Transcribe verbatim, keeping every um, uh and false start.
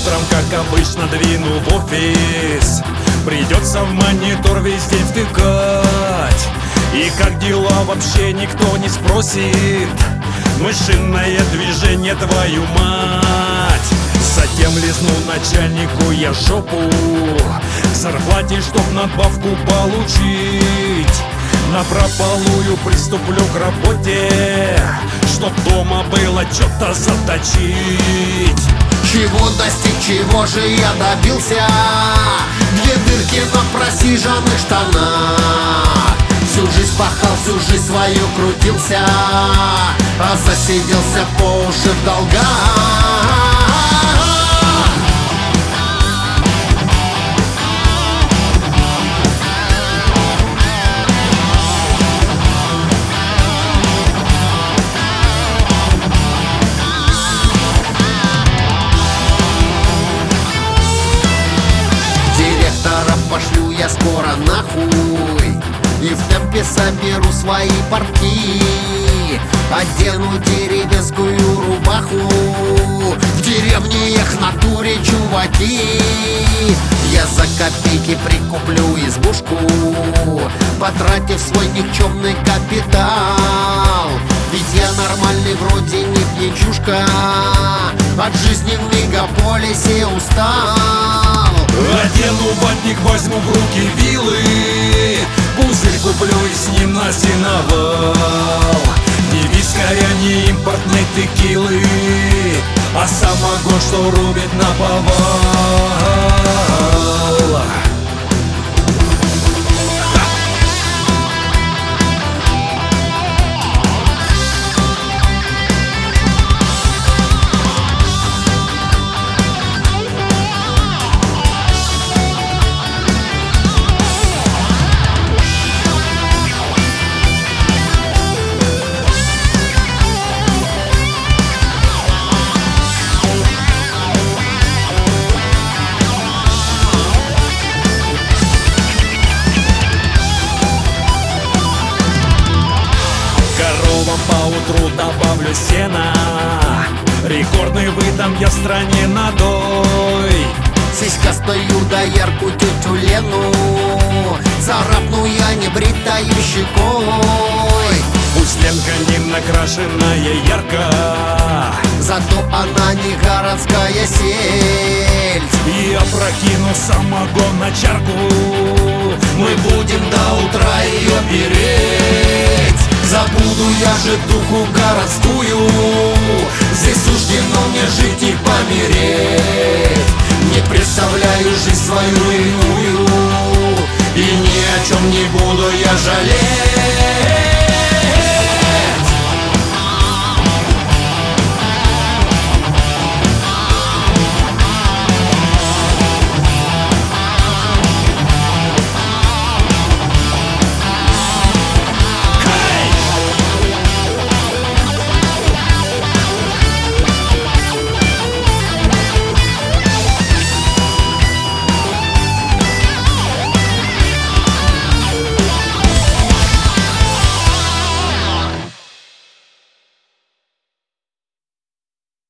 Утром, как обычно, двину в офис. Придется в монитор весь день втыкать. И как дела вообще никто не спросит. Мышиное движение, твою мать. Затем лизнул начальнику я жопу к зарплате, чтоб надбавку получить. Напропалую приступлю к работе, чтоб дома было что-то заточить. Чего достиг, чего же я добился? Две дырки на просиженных штанах. Всю жизнь пахал, всю жизнь свою крутился, а засиделся по уши в долгах. Директора пошлю я скоро нахуй и в темпе соберу свои портки. Одену деревенскую рубаху, в деревне их натуре чуваки. Я за копейки прикуплю избушку, потратив свой никчемный капитал. Ведь я нормальный, вроде не пьянчушка, от жизни в мегаполисе устал. Одену ватник, возьму в руки вилы, пузырь куплю и с ним на сеновал. Не вискаря, не импортной текилы, а самогон, что рубит наповал. Поутру добавлю сена, рекордный выдам я стране надой. Сиськастую доярку тетю Лену царапну я небритою щекой. Пусть Ленка не накрашенная ярко, зато она не городская сельдь. И опрокину самогон на чарку, мы будем до утра ее переть. Забуду я же духу городскую, здесь суждено мне жить и помереть. Не представляю жизнь свою иную, и ни о чем не буду я жалеть.